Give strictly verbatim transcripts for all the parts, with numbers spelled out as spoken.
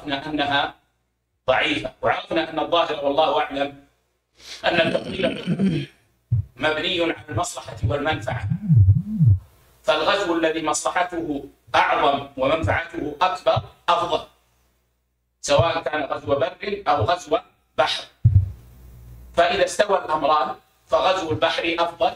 عرفنا أنها ضعيفة، وعرفنا أن الظاهر والله أعلم أن التقليل مبني على المصلحة والمنفعة، فالغزو الذي مصلحته أعظم ومنفعته أكبر أفضل، سواء كان غزو بر أو غزو بحر. فإذا استوى الأمران فغزو البحر أفضل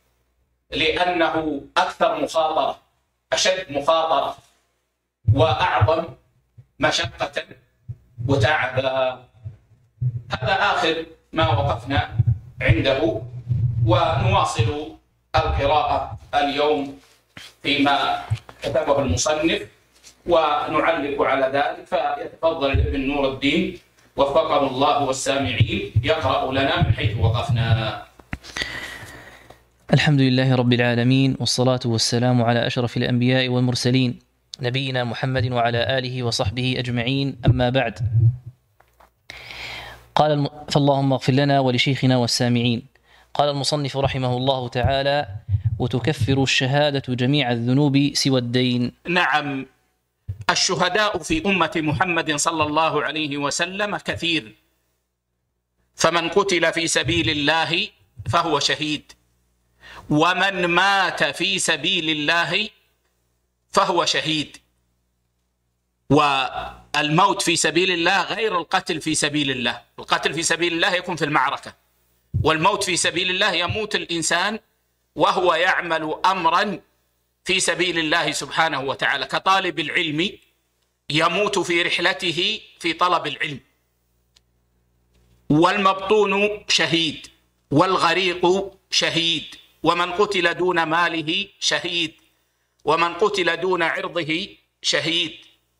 لأنه أكثر مخاطرة، أشد مخاطرة وأعظم مشقة وتعبا. هذا آخر ما وقفنا عنده، ونواصل القراءة اليوم فيما كتبه المصنف ونعلق على ذلك، فيتفضل ابن نور الدين وفقه الله والسامعين يقرأ لنا من حيث وقفنا. الحمد لله رب العالمين، والصلاة والسلام على أشرف الأنبياء والمرسلين نبينا محمد وعلى آله وصحبه أجمعين، أما بعد. قال الم... فاللهم اغفر لنا ولشيخنا والسامعين. قال المصنف رحمه الله تعالى: وتكفر الشهادة جميع الذنوب سوى الدين. نعم، الشهداء في أمة محمد صلى الله عليه وسلم كثير، فمن قتل في سبيل الله فهو شهيد، ومن مات في سبيل الله فهو شهيد. والموت في سبيل الله غير القتل في سبيل الله. القتل في سبيل الله يكون في المعركة، والموت في سبيل الله يموت الإنسان وهو يعمل أمرا في سبيل الله سبحانه وتعالى، كطالب العلم يموت في رحلته في طلب العلم. والمبطون شهيد، والغريق شهيد، ومن قتل دون ماله شهيد، ومن قتل دون عرضه شهيد،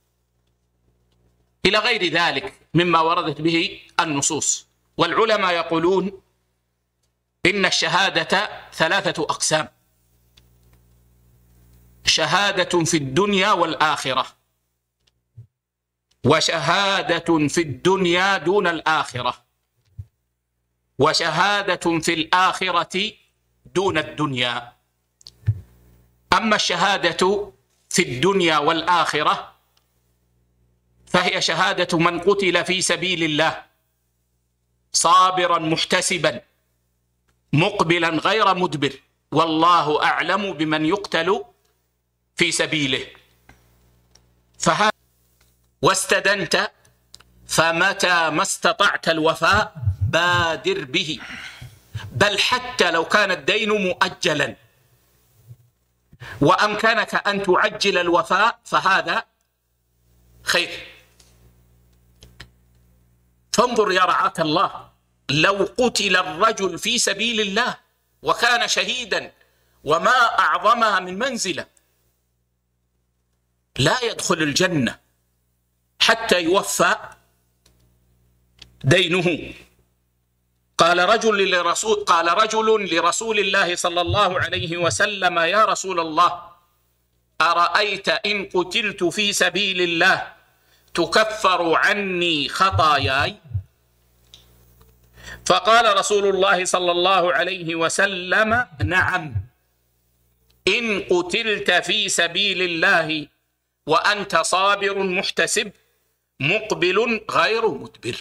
إلى غير ذلك مما وردت به النصوص. والعلماء يقولون إن الشهادة ثلاثة أقسام: شهادة في الدنيا والآخرة، وشهادة في الدنيا دون الآخرة، وشهادة في الآخرة دون الدنيا. أما الشهادة في الدنيا والآخرة فهي شهادة من قتل في سبيل الله صابرا محتسبا مقبلا غير مدبر، والله أعلم بمن يقتل في سبيله. فهذا واستدنت فمتى ما استطعت الوفاء بادر به، بل حتى لو كان الدين مؤجلا وأمكنك أن تعجل الوفاء فهذا خير. فانظر يا رعاك الله، لو قتل الرجل في سبيل الله وكان شهيدا وما أعظمها من منزلة لا يدخل الجنة حتى يوفى دينه. قال رجل لرسول قال رجل لرسول الله صلى الله عليه وسلم: يا رسول الله، أرأيت إن قتلت في سبيل الله تكفر عني خطاياي؟ فقال رسول الله صلى الله عليه وسلم: نعم، إن قتلت في سبيل الله وأنت صابر محتسب مقبل غير مدبر.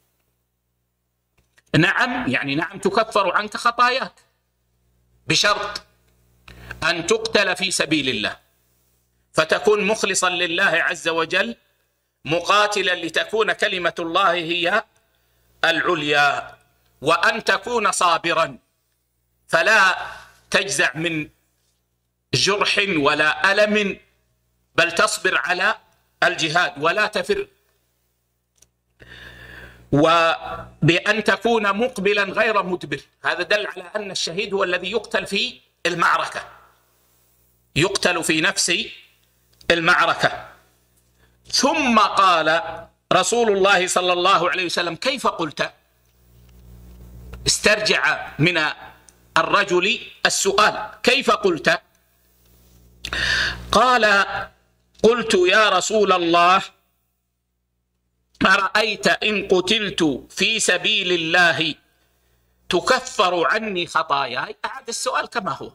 نعم يعني نعم تكفر عنك خطاياك، بشرط أن تقتل في سبيل الله، فتكون مخلصا لله عز وجل، مقاتلا لتكون كلمة الله هي العليا، وأن تكون صابرا فلا تجزع من جرح ولا ألم، بل تصبر على الجهاد ولا تفر، وبأن تكون مقبلا غير مدبر. هذا دل على أن الشهيد هو الذي يقتل في المعركة، يقتل في نفس المعركة. ثم قال رسول الله صلى الله عليه وسلم: كيف قلت؟ استرجع من الرجل السؤال: كيف قلت؟ قال: قلت يا رسول الله، أرأيت إن قتلت في سبيل الله تكفر عني خطاياي؟ أعاد السؤال كما هو: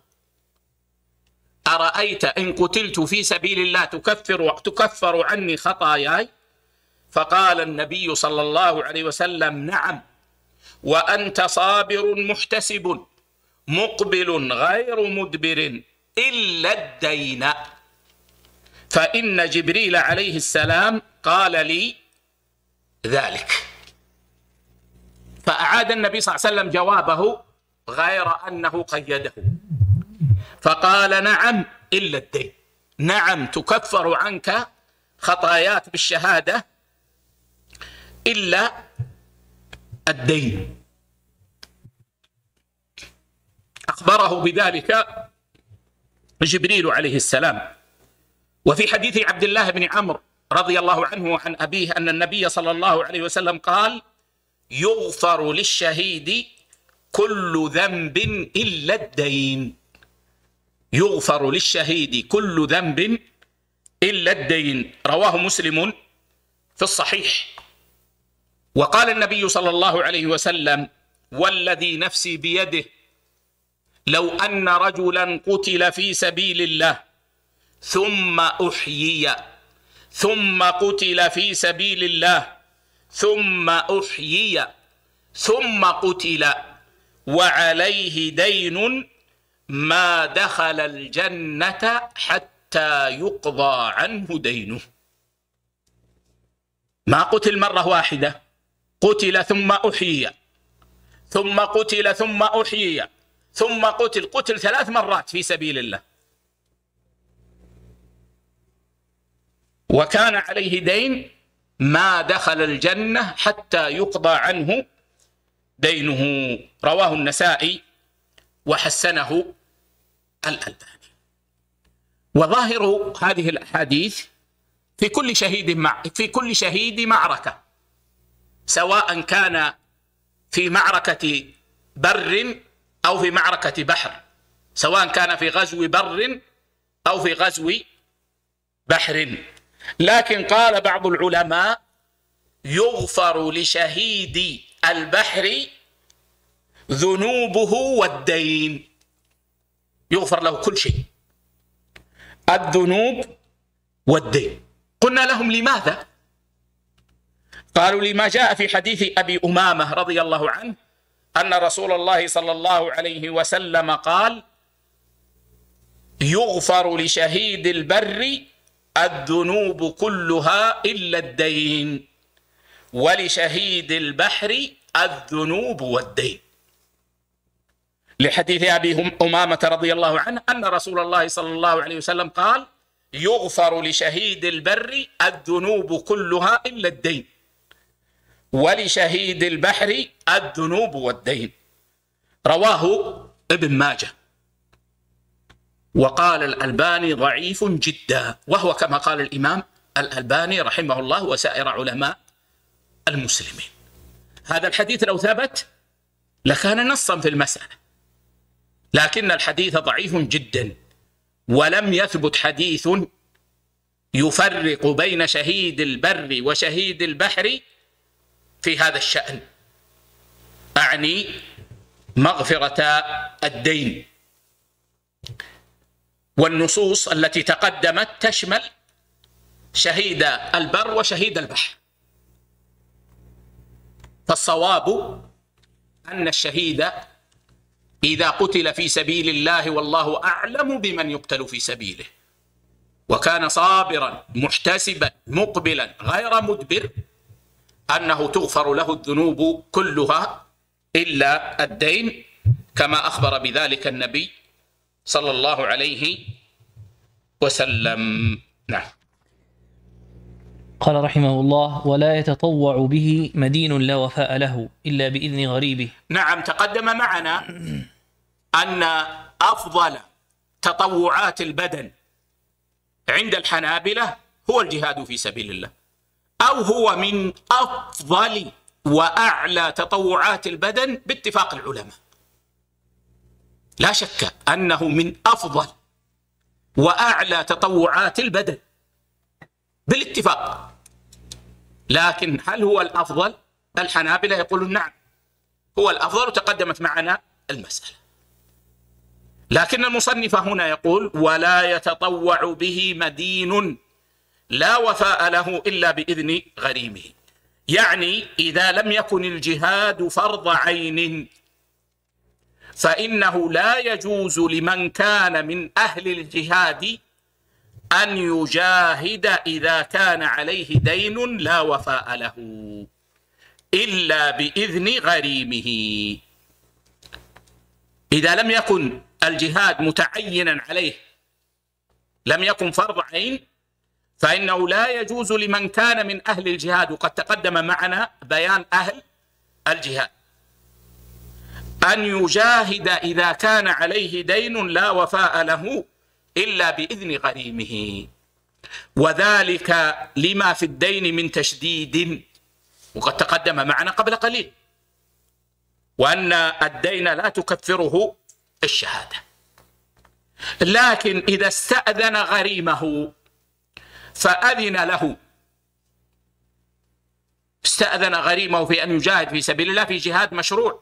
أرأيت إن قتلت في سبيل الله تكفر تكفر عني خطاياي؟ فقال النبي صلى الله عليه وسلم: نعم، وأنت صابر محتسب مقبل غير مدبر إلا الدين، فإن جبريل عليه السلام قال لي ذلك. فأعاد النبي صلى الله عليه وسلم جوابه غير أنه قيده، فقال: نعم إلا الدين. نعم، تكفر عنك خطاياك بالشهادة إلا الدين. أخبره بذلك جبريل عليه السلام. وفي حديث عبد الله بن عمرو رضي الله عنه وعن أبيه أن النبي صلى الله عليه وسلم قال: يغفر للشهيد كل ذنب إلا الدين. يغفر للشهيد كل ذنب إلا الدين. رواه مسلم في الصحيح. وقال النبي صلى الله عليه وسلم: والذي نفسي بيده لو أن رجلا قتل في سبيل الله ثم أحيي ثم قتل في سبيل الله ثم أحيي ثم قتل وعليه دين ما دخل الجنة حتى يقضى عنه دينه. ما قتل مرة واحدة، قتل ثم أحيي ثم قتل ثم أحيي ثم قتل، قتل ثلاث مرات في سبيل الله، وكان عليه دين ما دخل الجنة حتى يقضى عنه دينه. رواه النسائي وحسنه الألباني. وظاهر هذه الأحاديث في كل شهيد مع في كل شهيد معركة، سواء كان في معركة بر أو في معركة بحر، سواء كان في غزو بر أو في غزو بحر. لكن قال بعض العلماء: يغفر لشهيد البحر ذنوبه والدين. يغفر له كل شيء، الذنوب والدين. قلنا لهم: لماذا؟ قالوا: لما جاء في حديث أبي أمامة رضي الله عنه أن رسول الله صلى الله عليه وسلم قال: يغفر لشهيد البر الذنوب كلها إلا الدين، ولشهيد البحر الذنوب والدين. لحديث أبي أمامة رضي الله عنه أن رسول الله صلى الله عليه وسلم قال: يغفر لشهيد البر الذنوب كلها إلا الدين، ولشهيد البحر الذنوب والدين. رواه ابن ماجه. وقال الألباني: ضعيف جدا، وهو كما قال الإمام الألباني رحمه الله وسائر علماء المسلمين. هذا الحديث لو ثبت لكان نصا في المسألة، لكن الحديث ضعيف جدا، ولم يثبت حديث يفرق بين شهيد البر وشهيد البحر في هذا الشأن، أعني مغفرة الدين. والنصوص التي تقدمت تشمل شهيد البر وشهيد البحر. فالصواب أن الشهيد إذا قتل في سبيل الله والله أعلم بمن يقتل في سبيله، وكان صابرا محتسبا مقبلا غير مدبر، أنه تغفر له الذنوب كلها إلا الدين، كما أخبر بذلك النبي صلى الله عليه وسلم. نعم. قال رحمه الله: ولا يتطوع به مدين لا وفاء له إلا بإذن غريبه. نعم، تقدم معنا أن أفضل تطوعات البدن عند الحنابلة هو الجهاد في سبيل الله، أو هو من أفضل وأعلى تطوعات البدن باتفاق العلماء. لا شك أنه من أفضل وأعلى تطوعات البدن بالاتفاق، لكن هل هو الأفضل؟ الحنابلة يقولون نعم هو الأفضل، وتقدمت معنا المسألة. لكن المصنف هنا يقول: ولا يتطوع به مدين لا وفاء له إلا بإذن غريمه. يعني إذا لم يكن الجهاد فرض عين فإنه لا يجوز لمن كان من أهل الجهاد أن يجاهد إذا كان عليه دين لا وفاء له إلا بإذن غريمه. إذا لم يكن الجهاد متعينا عليه، لم يكن فرض عين، فإنه لا يجوز لمن كان من أهل الجهاد، وقد تقدم معنا بيان أهل الجهاد، أن يجاهد إذا كان عليه دين لا وفاء له إلا بإذن غريمه، وذلك لما في الدين من تشديد، وقد تقدم معنا قبل قليل، وأن الدين لا تكفره الشهادة. لكن إذا استأذن غريمه فأذن له، استأذن غريمه في أن يجاهد في سبيل الله في جهاد مشروع،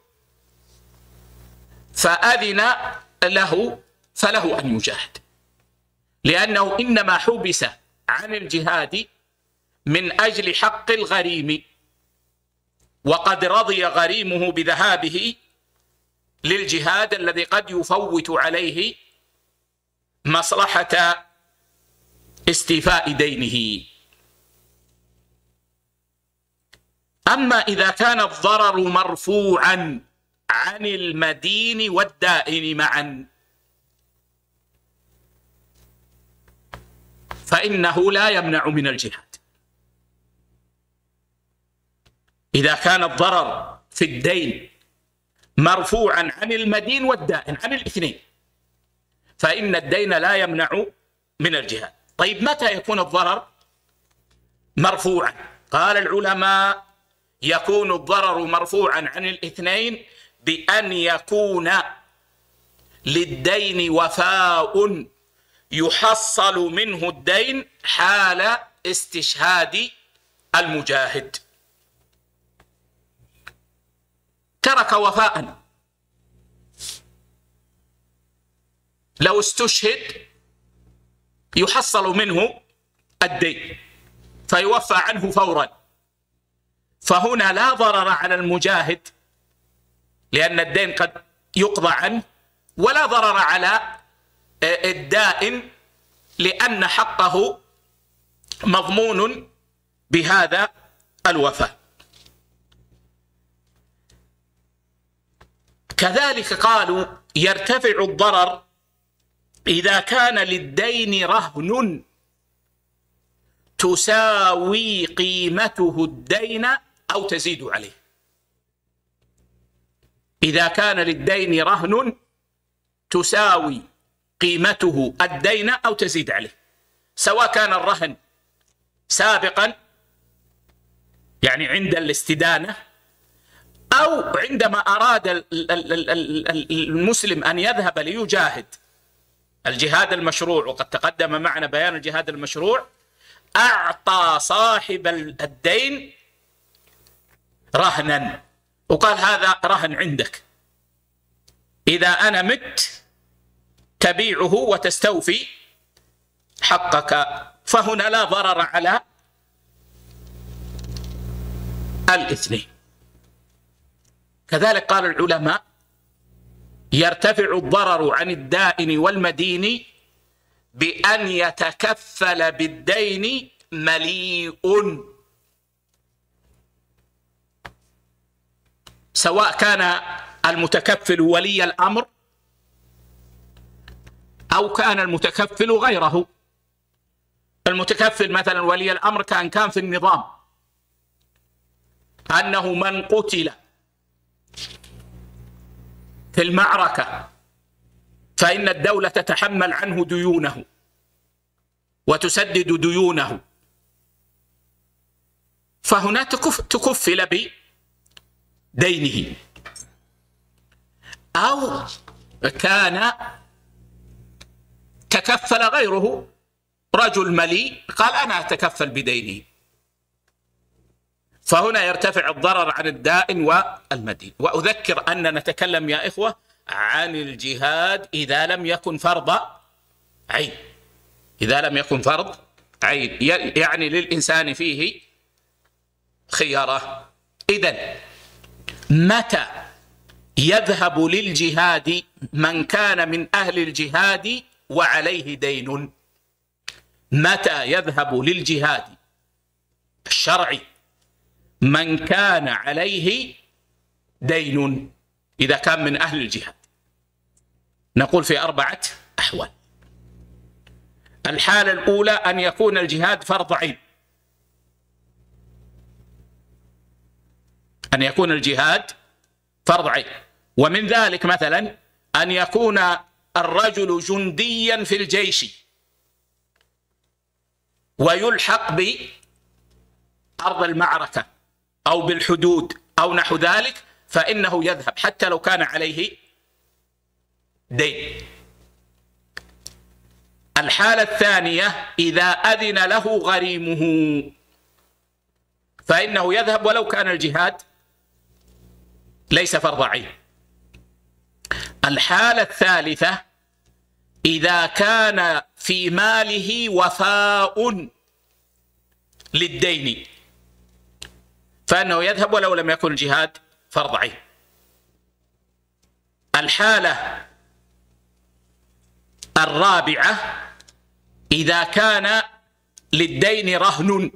فأذن له فله أن يجاهد، لأنه إنما حبس عن الجهاد من أجل حق الغريم، وقد رضي غريمه بذهابه للجهاد الذي قد يفوت عليه مصلحة استيفاء دينه. أما إذا كان الضرر مرفوعا عن المدين والدائن معا فإنه لا يمنع من الجهاد. إذا كان الضرر في الدين مرفوعا عن المدين والدائن، عن الاثنين، فإن الدين لا يمنع من الجهاد. طيب متى يكون الضرر مرفوعا؟ قال العلماء يكون الضرر مرفوعا عن الاثنين بأن يكون للدين وفاء يحصل منه الدين حال استشهاد المجاهد. ترك وفاء، لو استشهد يحصل منه الدين فيوفى عنه فورا، فهنا لا ضرر على المجاهد لأن الدين قد يقضى عنه، ولا ضرر على الدائن لأن حقه مضمون بهذا الوفاء. كذلك قالوا يرتفع الضرر إذا كان للدين رهن تساوي قيمته الدين أو تزيد عليه. إذا كان للدين رهن تساوي قيمته الدين أو تزيد عليه، سواء كان الرهن سابقا يعني عند الاستدانة، أو عندما أراد المسلم أن يذهب ليجاهد الجهاد المشروع، وقد تقدم معنا بيان الجهاد المشروع، أعطى صاحب الدين رهنا وقال هذا رهن عندك، إذا أنا مت تبيعه وتستوفي حقك، فهنا لا ضرر على الاثنين. كذلك قال العلماء يرتفع الضرر عن الدائن والمدين بأن يتكفل بالدين مليء، سواء كان المتكفل ولي الأمر أو كان المتكفل غيره. المتكفل مثلا ولي الأمر كان كان في النظام أنه من قتل في المعركة فإن الدولة تتحمل عنه ديونه وتسدد ديونه، فهنا تكفل بدينه. أو كان تكفل غيره، رجل مليء قال أنا أتكفل بدينه، فهنا يرتفع الضرر عن الدائن والمدين. وأذكر أن نتكلم يا إخوة عن الجهاد إذا لم يكن فرض عين، إذا لم يكن فرض عين، يعني للإنسان فيه خيارة. إذن متى يذهب للجهاد من كان من أهل الجهاد وعليه دين؟ متى يذهب للجهاد الشرعي من كان عليه دين إذا كان من أهل الجهاد؟ نقول في أربعة أحوال. الحالة الأولى أن يكون الجهاد فرض عين، أن يكون الجهاد فرض عين، ومن ذلك مثلا أن يكون الرجل جنديا في الجيش ويلحق بأرض المعركة أو بالحدود أو نحو ذلك، فإنه يذهب حتى لو كان عليه دين. الحالة الثانية إذا أذن له غريمه فإنه يذهب ولو كان الجهاد ليس فرض عين. الحالة الثالثة إذا كان في ماله وفاء للدين فإنه يذهب ولو لم يكن الجهاد فرض عين. الحالة الرابعة إذا كان للدين رهن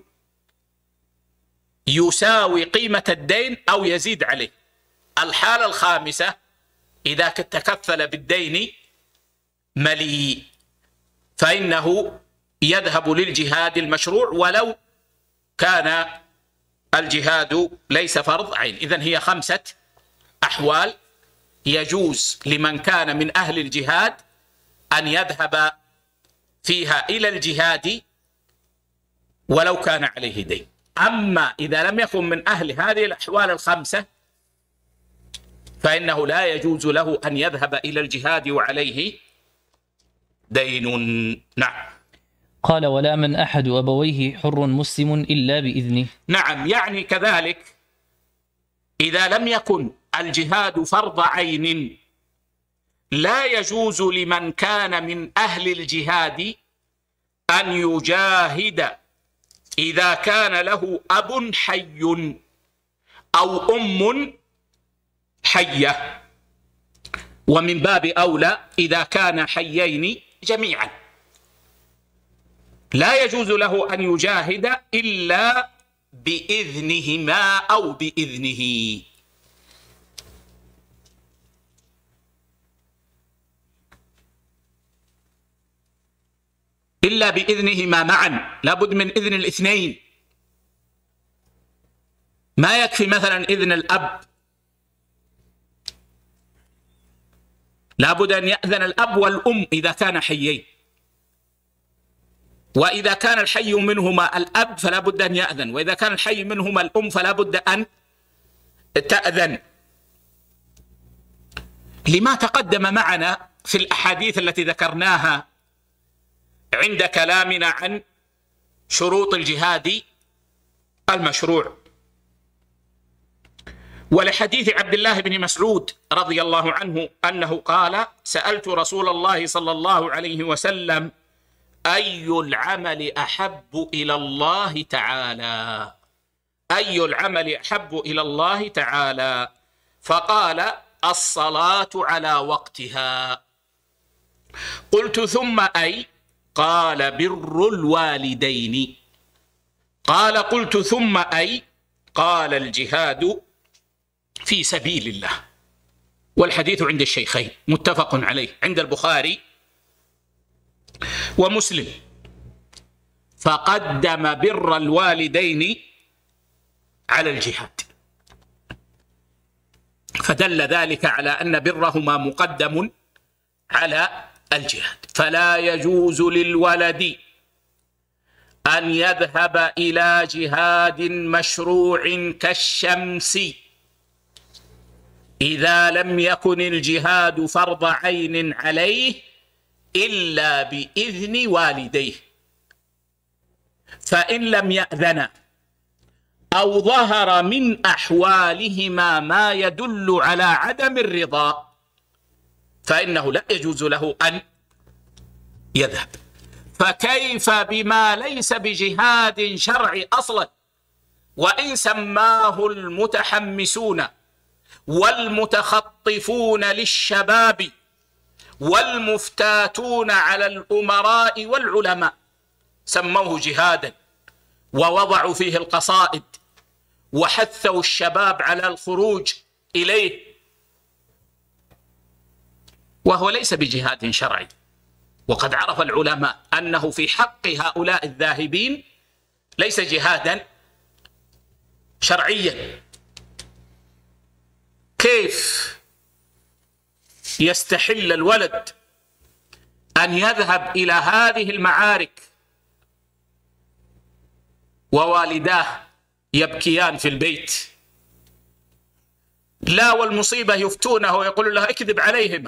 يساوي قيمة الدين أو يزيد عليه. الحالة الخامسة إذا تكفل بالدين مليء فإنه يذهب للجهاد المشروع ولو كان الجهاد ليس فرض عين. إذن هي خمسة أحوال يجوز لمن كان من أهل الجهاد أن يذهب فيها إلى الجهاد ولو كان عليه دين. أما إذا لم يكن من أهل هذه الأحوال الخمسة فإنه لا يجوز له أن يذهب إلى الجهاد وعليه دين. نعم. قال ولا من أحد أبويه حر مسلم إلا بإذنه. نعم، يعني كذلك إذا لم يكن الجهاد فرض عين لا يجوز لمن كان من أهل الجهاد أن يجاهد إذا كان له أب حي أو أم حية، ومن باب أولى إذا كان حيين جميعا لا يجوز له أن يجاهد إلا بإذنهما أو بإذنه. إلا بإذنهما معا، لابد من إذن الاثنين. ما يكفي مثلا إذن الأب، لابد أن يأذن الأب والأم إذا كان حيين، وإذا كان الحي منهما الأب فلا بد أن يأذن، وإذا كان الحي منهما الأم فلا بد أن تأذن، لما تقدم معنا في الأحاديث التي ذكرناها عند كلامنا عن شروط الجهاد المشروع. ولحديث عبد الله بن مسعود رضي الله عنه أنه قال: سألت رسول الله صلى الله عليه وسلم أي العمل أحب إلى الله تعالى أي العمل أحب إلى الله تعالى فقال: الصلاة على وقتها. قلت: ثم أي؟ قال: بر الوالدين. قال: قلت: ثم أي؟ قال: الجهاد في سبيل الله. والحديث عند الشيخين متفق عليه عند البخاري ومسلم، فقدم بر الوالدين على الجهاد، فدل ذلك على أن برهما مقدم على الجهاد. فلا يجوز للولد أن يذهب إلى جهاد مشروع كالشمس إذا لم يكن الجهاد فرض عين عليه إلا بإذن والديه، فإن لم يأذن أو ظهر من أحوالهما ما يدل على عدم الرضا فإنه لا يجوز له أن يذهب. فكيف بما ليس بجهاد شرعي أصلا؟ وإن سماه المتحمسون والمتخطفون للشباب والمفتاتون على الأمراء والعلماء سموه جهادا، ووضعوا فيه القصائد وحثوا الشباب على الخروج إليه، وهو ليس بجهاد شرعي. وقد عرف العلماء أنه في حق هؤلاء الذاهبين ليس جهادا شرعيا. كيف يستحل الولد أن يذهب إلى هذه المعارك ووالداه يبكيان في البيت؟ لا، والمصيبة يفتونه ويقول له اكذب عليهما،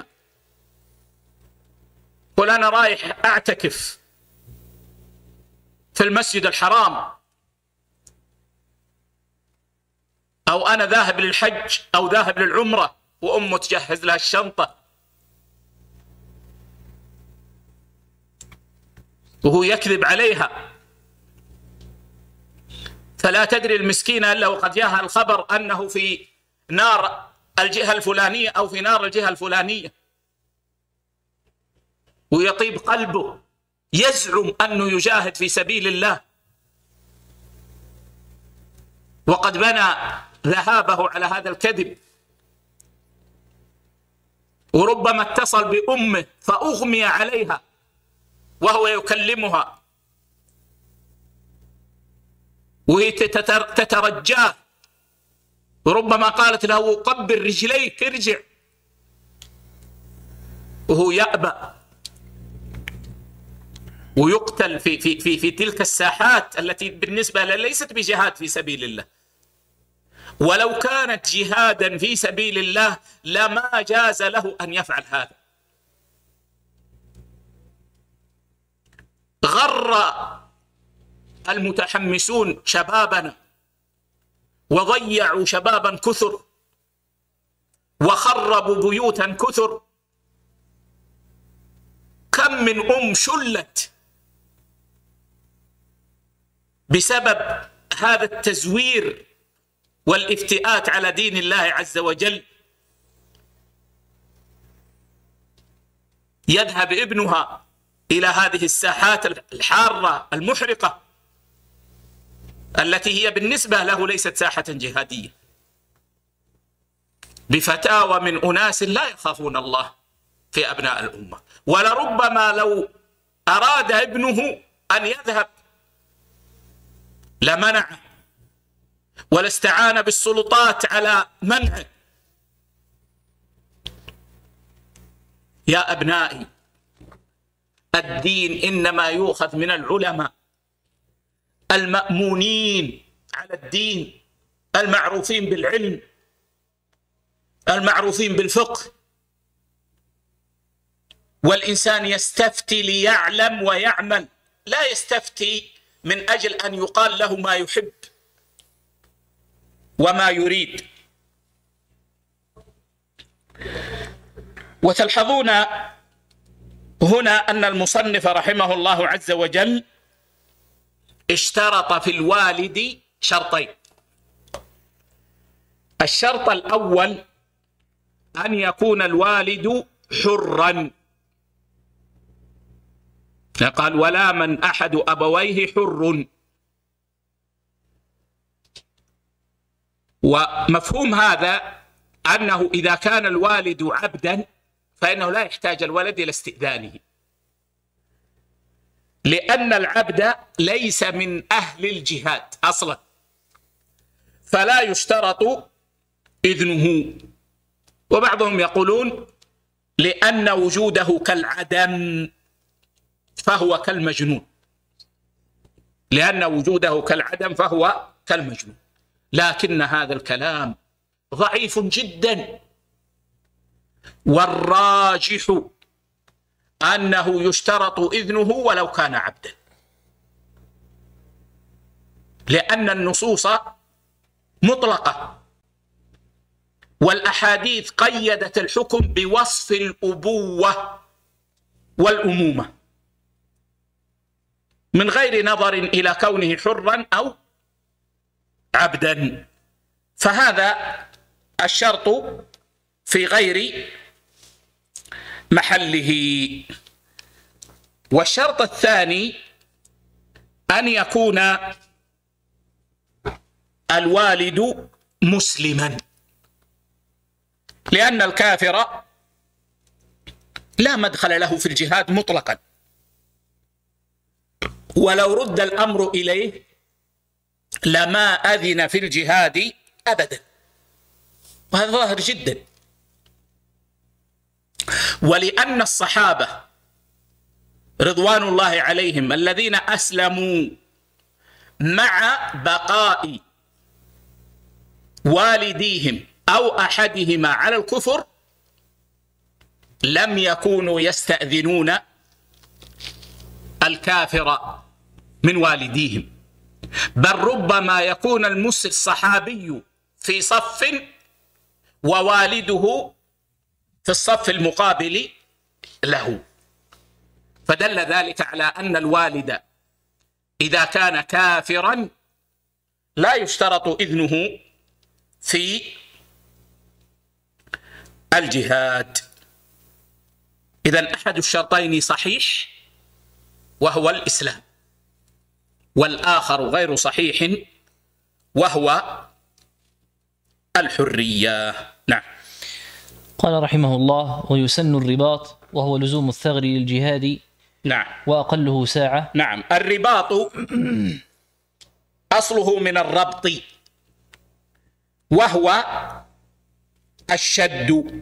قل أنا رايح أعتكف في المسجد الحرام، أو أنا ذاهب للحج أو ذاهب للعمرة، وأمه تجهز لها الشنطة وهو يكذب عليها. فلا تدري المسكينة إلا وقد جاءها الخبر أنه في نار الجهة الفلانية أو في نار الجهة الفلانية، ويطيب قلبه، يزعم أنه يجاهد في سبيل الله، وقد بنى ذهابه على هذا الكذب. وربما اتصل بأمه فأغمي عليها وهو يكلمها وهي تترجاه، وربما قالت له قبل رجليك ارجع، وهو يأبى ويقتل في في في في تلك الساحات التي بالنسبة له ليست بجهاد في سبيل الله. ولو كانت جهادا في سبيل الله لما جاز له أن يفعل هذا. غر المتحمسون شبابنا وضيعوا شبابا كثر وخربوا بيوتا كثر. كم من أم شلت بسبب هذا التزوير والافتئات على دين الله عز وجل. يذهب ابنها إلى هذه الساحات الحارة المحرقة التي هي بالنسبة له ليست ساحة جهادية، بفتاوى من أناس لا يخافون الله في أبناء الأمة. ولربما لو أراد ابنه أن يذهب لمنعه، ولاستعان بالسلطات على منعه. يا أبنائي، الدين إنما يؤخذ من العلماء المأمونين على الدين، المعروفين بالعلم، المعروفين بالفقه. والإنسان يستفتي ليعلم ويعمل، لا يستفتي من أجل أن يقال له ما يحب وما يريد. وتلحظون هنا أن المصنف رحمه الله عز وجل اشترط في الوالد شرطين. الشرط الأول أن يكون الوالد حرا، قال ولا من أحد أبويه حر. ومفهوم هذا أنه إذا كان الوالد عبدا فإنه لا يحتاج الولد إلى استئذانه، لأن العبد ليس من أهل الجهاد أصلا، فلا يشترط إذنه. وبعضهم يقولون لأن وجوده كالعدم فهو كالمجنون، لأن وجوده كالعدم فهو كالمجنون. لكن هذا الكلام ضعيف جدا، والراجح أنه يشترط إذنه ولو كان عبدا، لأن النصوص مطلقة، والأحاديث قيدت الحكم بوصف الأبوة والأمومة. من غير نظر إلى كونه حرا أو عبدا، فهذا الشرط في غير محله. والشرط الثاني أن يكون الوالد مسلما، لأن الكافر لا مدخل له في الجهاد مطلقا، ولو رد الأمر إليه لما أذن في الجهاد أبدا، وهذا ظاهر جدا. ولأن الصحابة رضوان الله عليهم الذين أسلموا مع بقاء والديهم أو أحدهما على الكفر لم يكونوا يستأذنون الكافر من والديهم، بل ربما يكون المسلم الصحابي في صف ووالده في الصف المقابل له، فدل ذلك على أن الوالد إذا كان كافرا لا يشترط إذنه في الجهاد. إذن أحد الشرطين صحيح وهو الإسلام، والآخر غير صحيح وهو الحرية. نعم. قال رحمه الله: ويسن الرباط وهو لزوم الثغر للجهاد. نعم. وأقله ساعة. نعم. الرباط أصله من الربط، وهو الشد،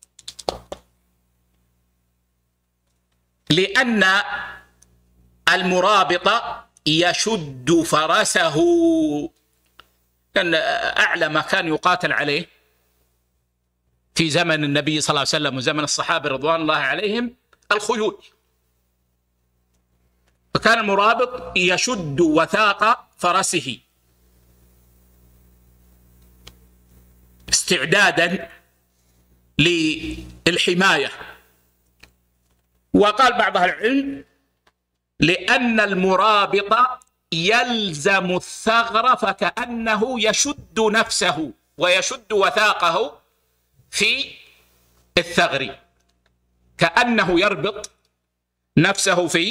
لأن المرابط يشد فرسه، كان أعلى ما كان يقاتل عليه في زمن النبي صلى الله عليه وسلم وزمن الصحابة رضوان الله عليهم الخيول، فكان المرابط يشد وثاق فرسه استعدادا للحماية. وقال بعض أهل العلم لأن المرابط يلزم الثغر فكأنه يشد نفسه ويشد وثاقه في الثغر، كأنه يربط نفسه في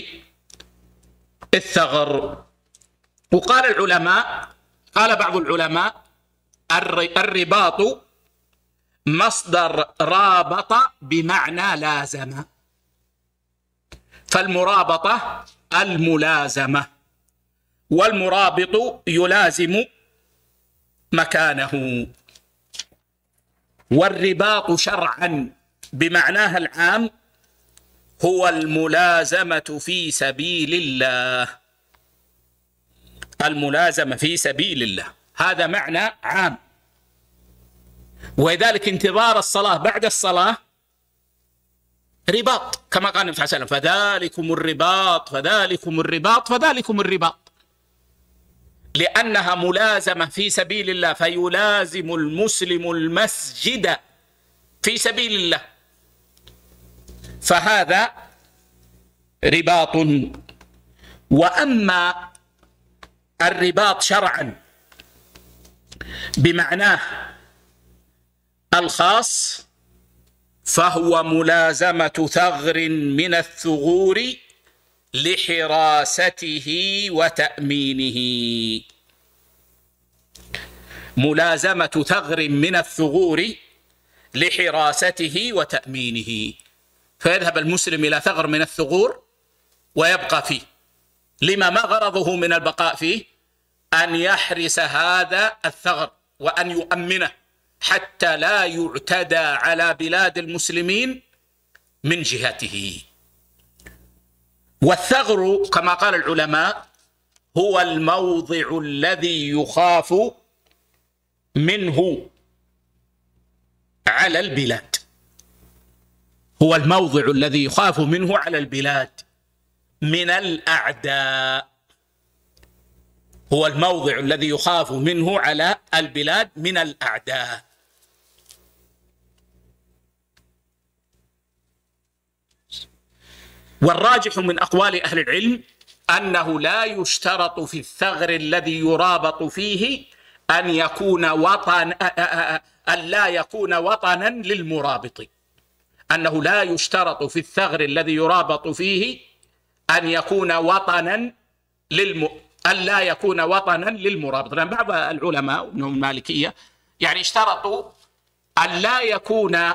الثغر. وقال العلماء قال بعض العلماء الرباط مصدر رابط بمعنى لازم، فالمرابطة الملازمة، والمرابط يلازم مكانه. والرباط شرعا بمعناها العام هو الملازمة في سبيل الله، الملازمة في سبيل الله، هذا معنى عام. ولذلك انتظار الصلاة بعد الصلاة رباط، كما قال النبي صلى الله عليه وسلم: فذلكم الرباط فذلكم الرباط فذلكم الرباط، لأنها ملازمة في سبيل الله، فيلازم المسلم المسجد في سبيل الله، فهذا رباط. وأما الرباط شرعا بمعناه الخاص فهو ملازمة ثغر من الثغور لحراسته وتأمينه، ملازمة ثغر من الثغور لحراسته وتأمينه، فيذهب المسلم إلى ثغر من الثغور ويبقى فيه، لما ما غرضه من البقاء فيه؟ أن يحرس هذا الثغر وأن يؤمنه حتى لا يعتدى على بلاد المسلمين من جهته. والثغر كما قال العلماء هو الموضع الذي يخاف منه على البلاد، هو الموضع الذي يخاف منه على البلاد من الأعداء، هو الموضع الذي يخاف منه على البلاد من الأعداء. والراجح من أقوال أهل العلم أنه لا يشترط في الثغر الذي يرابط فيه أن يكون وطن أن لا يكون وطنا للمرابط. أنه لا يشترط في الثغر الذي يرابط فيه أن يكون وطنا للم أن لا يكون وطنا للمرابط. لأن بعض العلماء منهم المالكية يعني اشترطوا أن لا يكون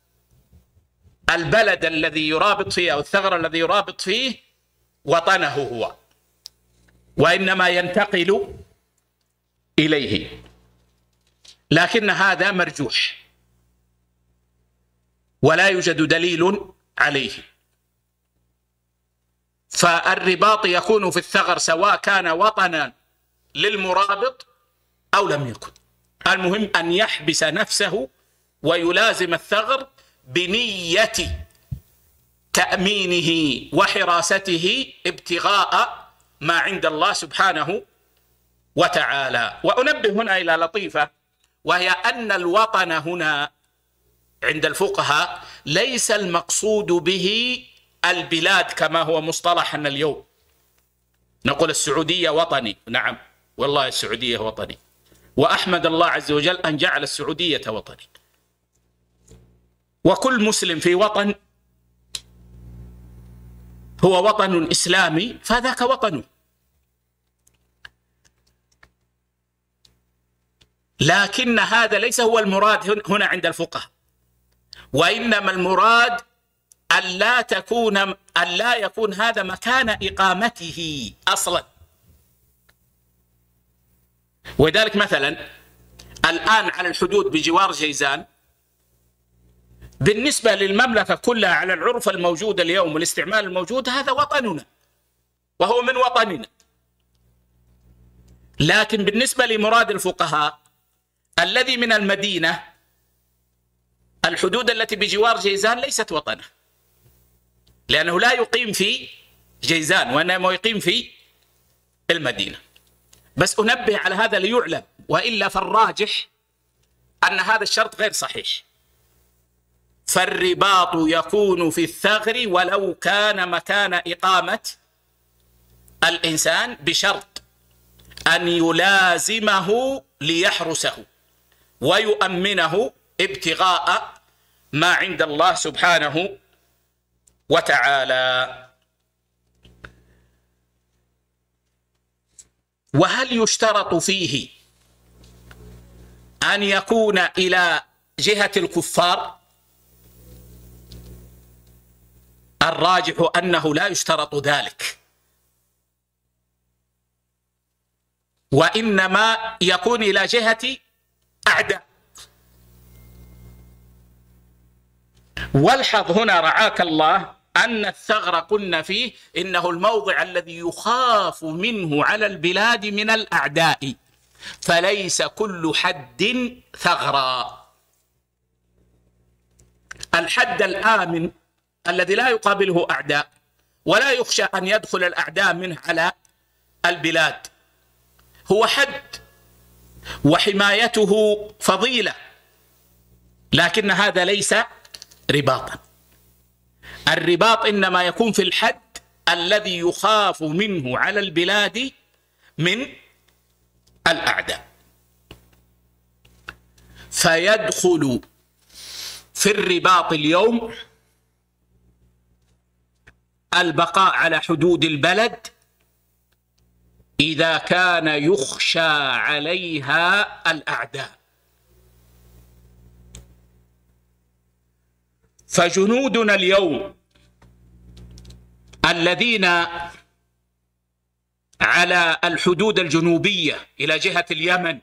البلد الذي يرابط فيه أو الثغر الذي يرابط فيه وطنه هو، وإنما ينتقل إليه، لكن هذا مرجوح ولا يوجد دليل عليه. فالرباط يكون في الثغر سواء كان وطنا للمرابط أو لم يكن، المهم أن يحبس نفسه ويلازم الثغر بنية تأمينه وحراسته ابتغاء ما عند الله سبحانه وتعالى. وأنبه هنا إلى لطيفة، وهي أن الوطن هنا عند الفقهاء ليس المقصود به البلاد كما هو مصطلحنا اليوم. نقول السعودية وطني، نعم والله السعودية وطني، وأحمد الله عز وجل أن جعل السعودية وطني، وكل مسلم في وطن هو وطن إسلامي فذاك وطنه. لكن هذا ليس هو المراد هنا عند الفقهاء، وإنما المراد أن لا تكون أن لا يكون هذا مكان إقامته أصلا. ولذلك مثلا الآن على الحدود بجوار جيزان بالنسبة للمملكة كلها على العرف الموجود اليوم والاستعمال الموجود هذا وطننا وهو من وطننا. لكن بالنسبة لمراد الفقهاء الذي من المدينة الحدود التي بجوار جيزان ليست وطنه، لأنه لا يقيم في جيزان وإنما يقيم في المدينة. بس أنبه على هذا ليعلم، وإلا فالراجح أن هذا الشرط غير صحيح. فالرباط يكون في الثغر ولو كان مكان إقامة الإنسان بشرط أن يلازمه ليحرسه ويؤمنه ابتغاء ما عند الله سبحانه وتعالى. وهل يشترط فيه أن يكون إلى جهة الكفار؟ الراجح أنه لا يشترط ذلك، وإنما يكون إلى جهة أعداء. والحظ هنا رعاك الله أن الثغر قلنا فيه إنه الموضع الذي يخاف منه على البلاد من الأعداء، فليس كل حد ثغرا. الحد الآمن الذي لا يقابله أعداء ولا يخشى أن يدخل الأعداء منه على البلاد هو حد، وحمايته فضيلة، لكن هذا ليس رباطا. الرباط إنما يكون في الحد الذي يخاف منه على البلاد من الأعداء. فيدخل في الرباط اليوم البقاء على حدود البلد إذا كان يخشى عليها الأعداء. فجنودنا اليوم الذين على الحدود الجنوبية إلى جهة اليمن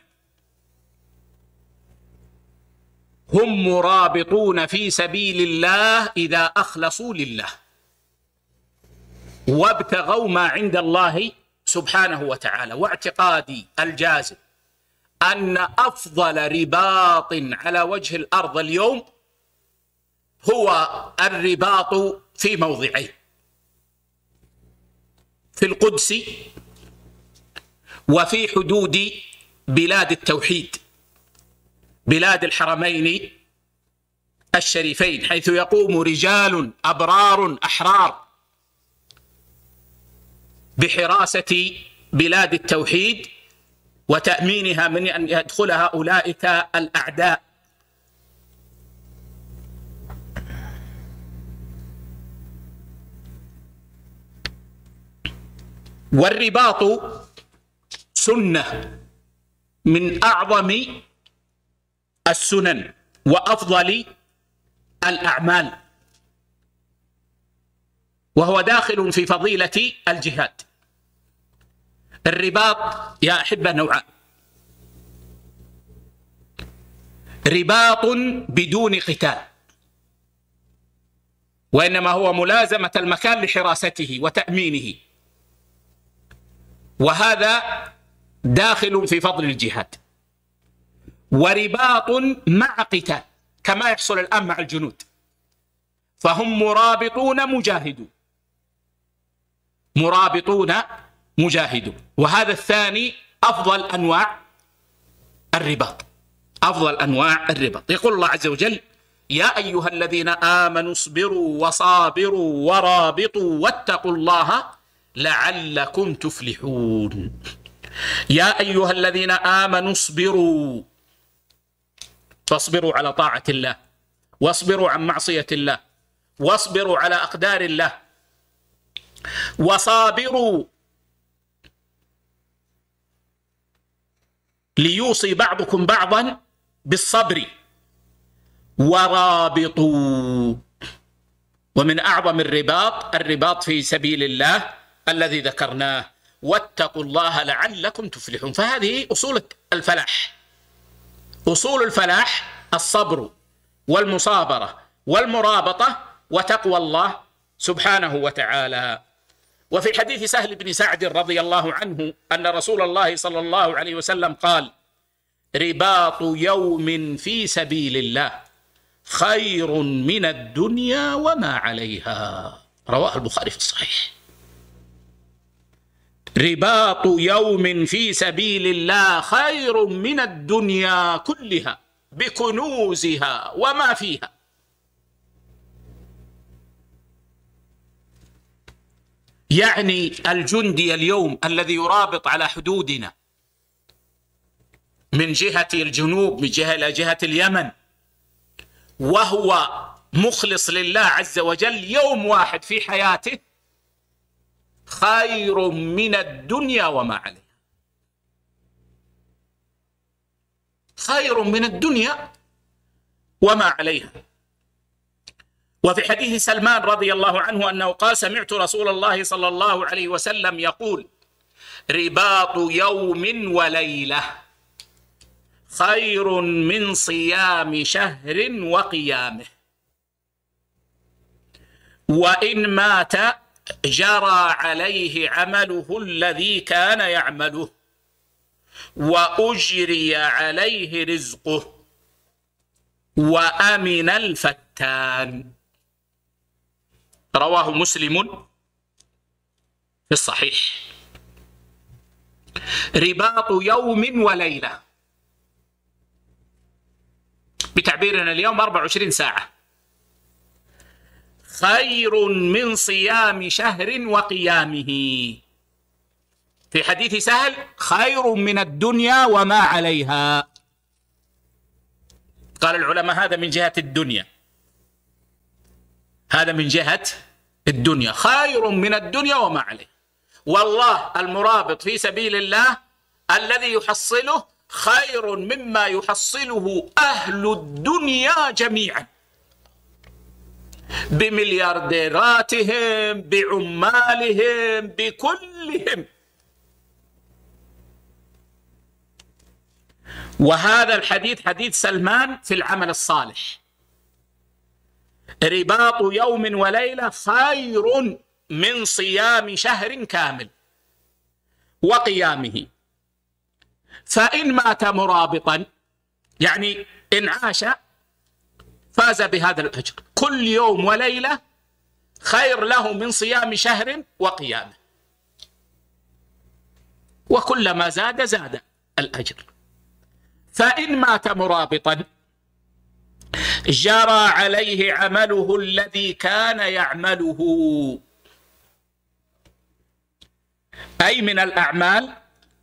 هم مرابطون في سبيل الله إذا أخلصوا لله وابتغوا ما عند الله سبحانه وتعالى. واعتقادي الجازم أن أفضل رباط على وجه الأرض اليوم هو الرباط في موضعين: في القدس وفي حدود بلاد التوحيد، بلاد الحرمين الشريفين، حيث يقوم رجال أبرار أحرار بحراسة بلاد التوحيد وتأمينها من أن يدخلها أولئك الأعداء. والرباط سنة من أعظم السنن وأفضل الأعمال، وهو داخل في فضيلة الجهاد. الرباط يا أحبة نوعان: رباط بدون قتال، وإنما هو ملازمة المكان لحراسته وتأمينه، وهذا داخل في فضل الجهاد. ورباط مع قتال كما يحصل الآن مع الجنود، فهم مرابطون مجاهدون، مرابطون مجاهدون، وهذا الثاني أفضل أنواع الرباط، أفضل أنواع الرباط. يقول الله عز وجل: يا أيها الذين آمنوا اصبروا وصابروا ورابطوا واتقوا الله لعلكم تفلحون. يا أيها الذين آمنوا اصبروا، فاصبروا على طاعة الله، واصبروا عن معصية الله، واصبروا على أقدار الله، وصابروا ليوصي بعضكم بعضا بالصبر، ورابطوا. ومن أعظم الرباط الرباط في سبيل الله الذي ذكرناه: واتقوا الله لعلكم تفلحون. فهذه أصول الفلاح، أصول الفلاح الصبر والمصابرة والمرابطة وتقوى الله سبحانه وتعالى. وفي حديث سهل بن سعد رضي الله عنه أن رسول الله صلى الله عليه وسلم قال: رباط يوم في سبيل الله خير من الدنيا وما عليها. رواه البخاري في الصحيح. رباط يوم في سبيل الله خير من الدنيا كلها بكنوزها وما فيها. يعني الجندي اليوم الذي يرابط على حدودنا من جهة الجنوب، من جهة إلى جهة اليمن، وهو مخلص لله عز وجل، يوم واحد في حياته خير من الدنيا وما عليها. خير من الدنيا وما عليها. وفي حديث سلمان رضي الله عنه أنه قال: سمعت رسول الله صلى الله عليه وسلم يقول: رباط يوم وليلة خير من صيام شهر وقيامه، وإن مات جرى عليه عمله الذي كان يعمله وأجري عليه رزقه وأمن الفتان. رواه مسلم في الصحيح. رباط يوم وليلة بتعبيرنا اليوم أربع وعشرين ساعة خير من صيام شهر وقيامه. في حديث سهل: خير من الدنيا وما عليها. قال العلماء هذا من جهة الدنيا، هذا من جهة الدنيا، خير من الدنيا وما عليها. والله المرابط في سبيل الله الذي يحصله خير مما يحصله أهل الدنيا جميعا، بمليارديراتهم، بعمالهم، بكلهم. وهذا الحديث حديث سلمان في العمل الصالح. رباط يوم وليلة خير من صيام شهر كامل وقيامه. فإن مات مرابطا، يعني إن عاش، فاز بهذا الأجر. كل يوم وليلة خير له من صيام شهر وقيامه، وكلما زاد زاد الأجر. فإن مات مرابطا جرى عليه عمله الذي كان يعمله أي من الأعمال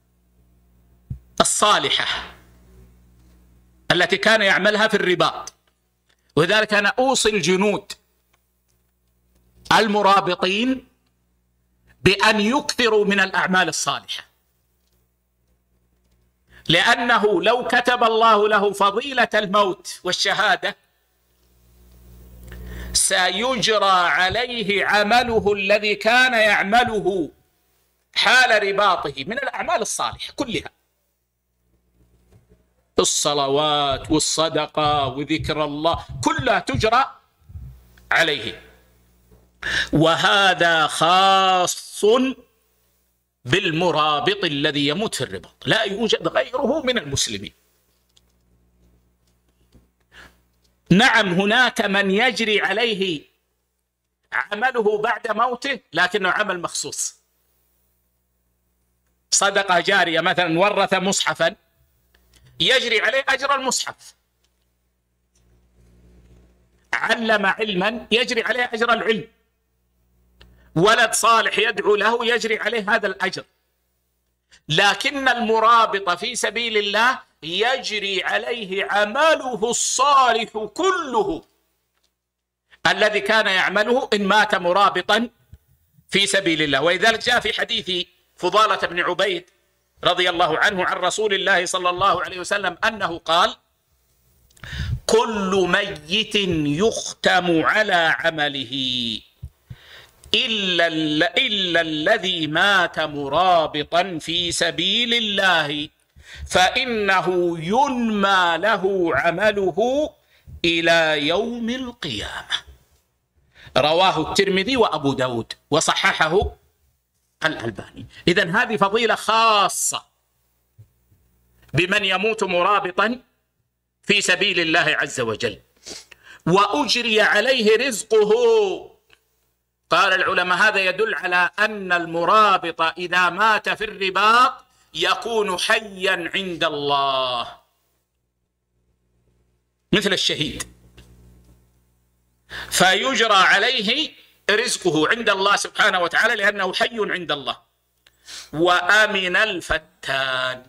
الصالحة التي كان يعملها في الرباط. ولذلك أنا أوصي الجنود المرابطين بأن يكثروا من الأعمال الصالحة، لأنه لو كتب الله له فضيلة الموت والشهادة سيجرى عليه عمله الذي كان يعمله حال رباطه من الأعمال الصالحة كلها، الصلوات والصدقة وذكر الله كلها تجرى عليه. وهذا خاص بالمرابط الذي يموت في الرباط، لا يوجد غيره من المسلمين. نعم هناك من يجري عليه عمله بعد موته لكنه عمل مخصوص، صدقة جارية مثلا، ورث مصحفا يجري عليه أجر المصحف، علم علما يجري عليه أجر العلم، ولد صالح يدعو له يجري عليه هذا الأجر. لكن المرابط في سبيل الله يجري عليه عمله الصالح كله الذي كان يعمله إن مات مرابطا في سبيل الله. ولذلك جاء في حديث فضالة بن عبيد رضي الله عنه عن رسول الله صلى الله عليه وسلم أنه قال: كل ميت يختم على عمله إلا, إلا الذي مات مرابطا في سبيل الله فإنه ينمى له عمله إلى يوم القيامة. رواه الترمذي وأبو داود وصححه الألباني. إذن هذه فضيلة خاصة بمن يموت مرابطا في سبيل الله عز وجل، وأجري عليه رزقه. قال العلماء هذا يدل على أن المرابط إذا مات في الرباط يكون حيا عند الله مثل الشهيد، فيجرى عليه رزقه عند الله سبحانه وتعالى لأنه حي عند الله. وأمن الفتان،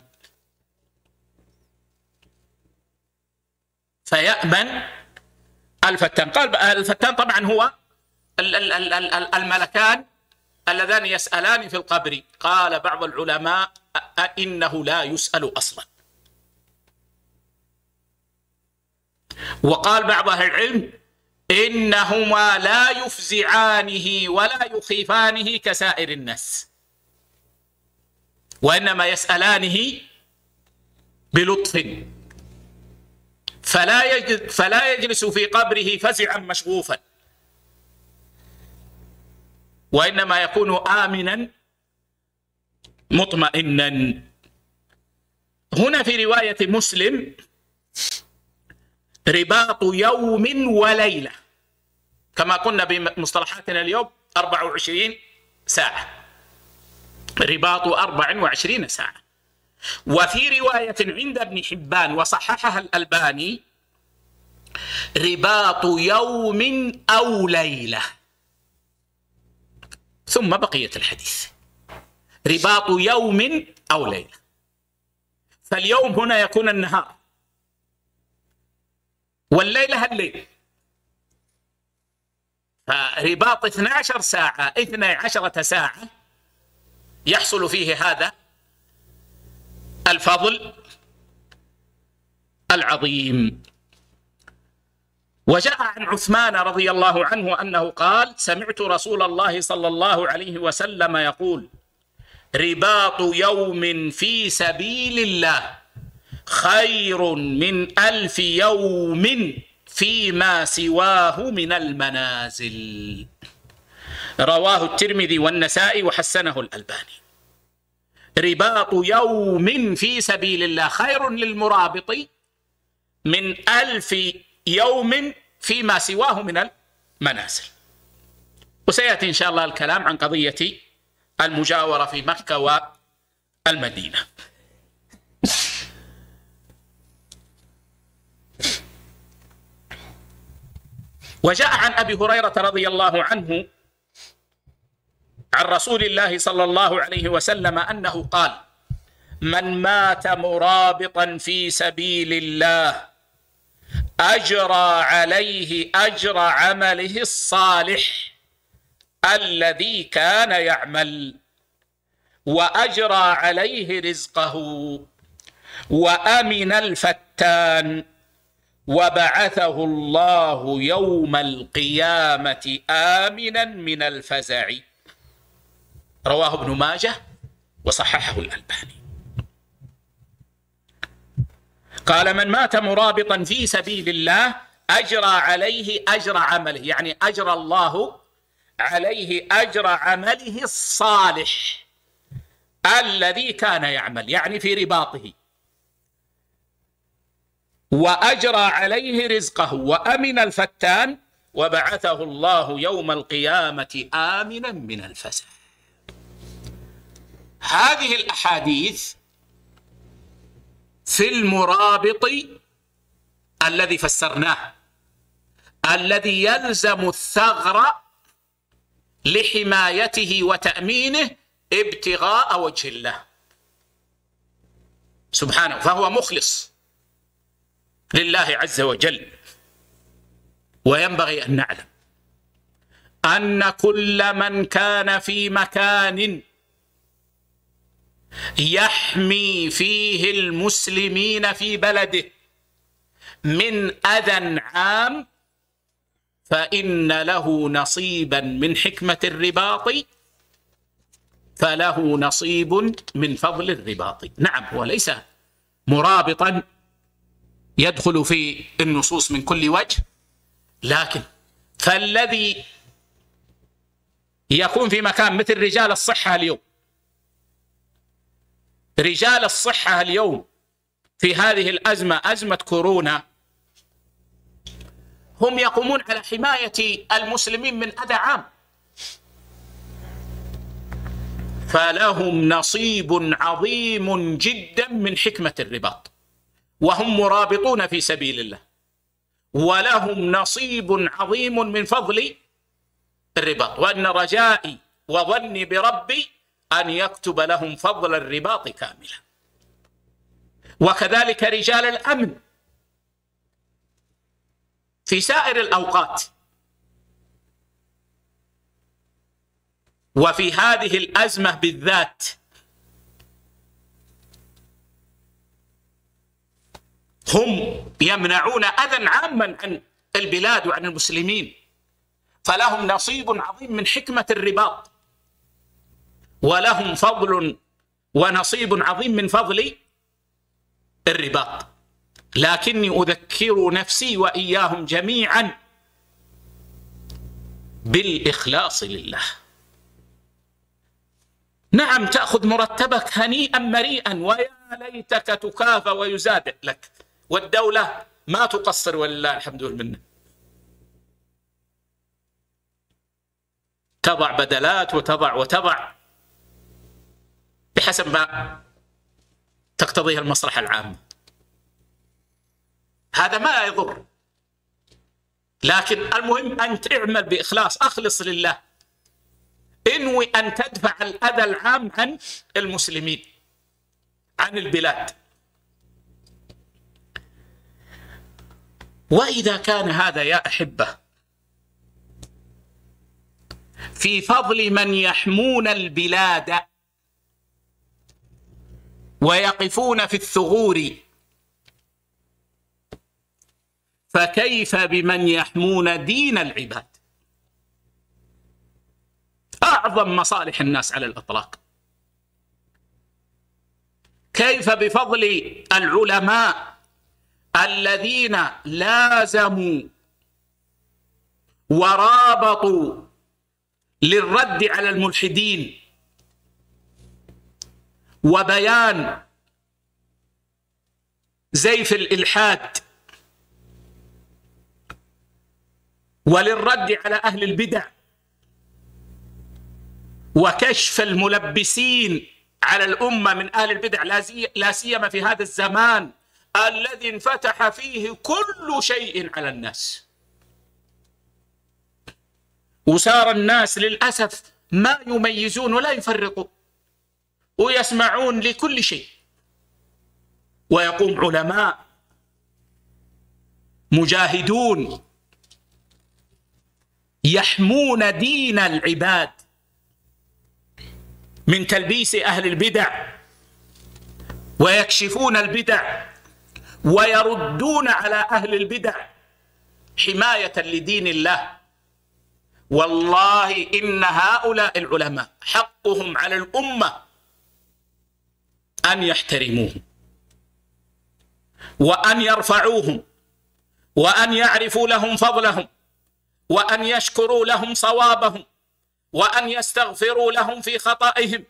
فيأمن الفتان. قال الفتان طبعا هو الملكان اللذان يسألان في القبر. قال بعض العلماء إنه لا يسأل أصلا، وقال بعض أهل العلم إنهما لا يفزعانه ولا يخيفانه كسائر الناس، وإنما يسألانه بلطف، فلا يجد فلا يجلس في قبره فزعا مشغوفا، وإنما يكون آمنا مطمئنا. هنا في رواية مسلم رباط يوم وليلة، كما قلنا بمصطلحاتنا اليوم أربع وعشرين ساعة، رباط أربع وعشرين ساعة. وفي رواية عند ابن حبان وصححها الألباني رباط يوم أو ليلة، ثم بقية الحديث رباط يوم أو ليلة. فاليوم هنا يكون النهار، والليلة الليل، فرباط اثنتي عشرة ساعة اثنتي عشرة ساعة يحصل فيه هذا الفضل العظيم. وجاء عن عثمان رضي الله عنه أنه قال: سمعت رسول الله صلى الله عليه وسلم يقول: رباط يوم في سبيل الله خير من ألف يوم فيما سواه من المنازل. رواه الترمذي والنسائي وحسنه الألباني. رباط يوم في سبيل الله خير للمرابط من ألف يوم فيما سواه من المنازل. وسيأتي إن شاء الله الكلام عن قضية المجاورة في مكة والمدينة. وجاء عن أبي هريرة رضي الله عنه عن رسول الله صلى الله عليه وسلم أنه قال: من مات مرابطا في سبيل الله أجرى عليه أجر عمله الصالح الذي كان يعمل، وأجرى عليه رزقه، وأمن الفتان، وبعثه الله يوم القيامة آمنا من الفزع. رواه ابن ماجه وصححه الألباني. قال: من مات مرابطا في سبيل الله أجرى عليه أجر عمله، يعني أجرى الله عليه أجر عمله الصالح الذي كان يعمل، يعني في رباطه، وأجرى عليه رزقه، وأمن الفتان، وبعثه الله يوم القيامة آمنا من الفزع. هذه الأحاديث في المرابط الذي فسرناه، الذي يلزم الثغر لحمايته وتأمينه ابتغاء وجه الله سبحانه، فهو مخلص لله عز وجل. وينبغي أن نعلم أن كل من كان في مكان يحمي فيه المسلمين في بلده من أذى عام فإن له نصيبا من حكمة الرباط، فله نصيب من فضل الرباط. نعم، هو ليس مرابطا يدخل في النصوص من كل وجه، لكن فالذي يكون في مكان مثل رجال الصحة اليوم، رجال الصحة اليوم في هذه الأزمة، أزمة كورونا، هم يقومون على حماية المسلمين من أذى عام، فلهم نصيب عظيم جدا من حكمة الرباط، وهم مرابطون في سبيل الله، ولهم نصيب عظيم من فضل الرباط، وأن رجائي وظني بربي أن يكتب لهم فضل الرباط كاملا. وكذلك رجال الأمن في سائر الأوقات، وفي هذه الأزمة بالذات هم يمنعون أذى عاما عن البلاد وعن المسلمين، فلهم نصيب عظيم من حكمة الرباط، ولهم فضل ونصيب عظيم من فضل الرباط. لكني أذكر نفسي وإياهم جميعا بالإخلاص لله. نعم، تأخذ مرتبك هنيئا مريئا، ويا ليتك تكافى ويزاد لك، والدولة ما تقصر ولله الحمد والمنة، تضع بدلات وتضع وتضع بحسب ما تقتضيه المصلحة العامة، هذا ما يضر، لكن المهم أن تعمل بإخلاص، أخلص لله، انوي أن تدفع الأذى العام عن المسلمين، عن البلاد. وإذا كان هذا يا أحبة في فضل من يحمون البلاد ويقفون في الثغور، فكيف بمن يحمون دين العباد، أعظم مصالح الناس على الإطلاق؟ كيف بفضل العلماء الذين لازموا ورابطوا للرد على الملحدين وبيان زيف الإلحاد وللرد على أهل البدع وكشف الملبسين على الأمة من أهل البدع، لا سيما في هذا الزمان الذي انفتح فيه كل شيء على الناس، وصار الناس للأسف ما يميزون ولا يفرقون، ويسمعون لكل شيء. ويقوم علماء مجاهدون يحمون دين العباد من تلبيس أهل البدع، ويكشفون البدع ويردون على أهل البدع حماية لدين الله. والله إن هؤلاء العلماء حقهم على الأمة أن يحترموهم وأن يرفعوهم وأن يعرفوا لهم فضلهم وأن يشكروا لهم صوابهم وأن يستغفروا لهم في خطئهم،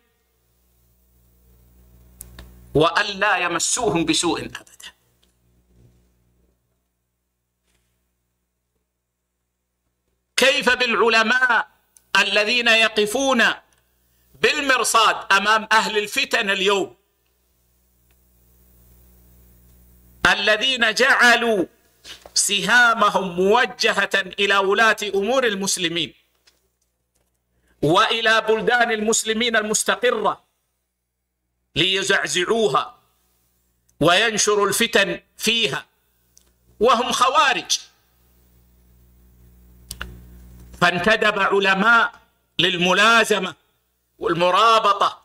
وأن لا يمسوهم بسوء أبدا. كيف بالعلماء الذين يقفون بالمرصاد أمام أهل الفتن اليوم، الذين جعلوا سهامهم موجهة إلى ولاة أمور المسلمين وإلى بلدان المسلمين المستقرة ليزعزعوها وينشروا الفتن فيها، وهم خوارج. فانتدب علماء للملازمة والمرابطة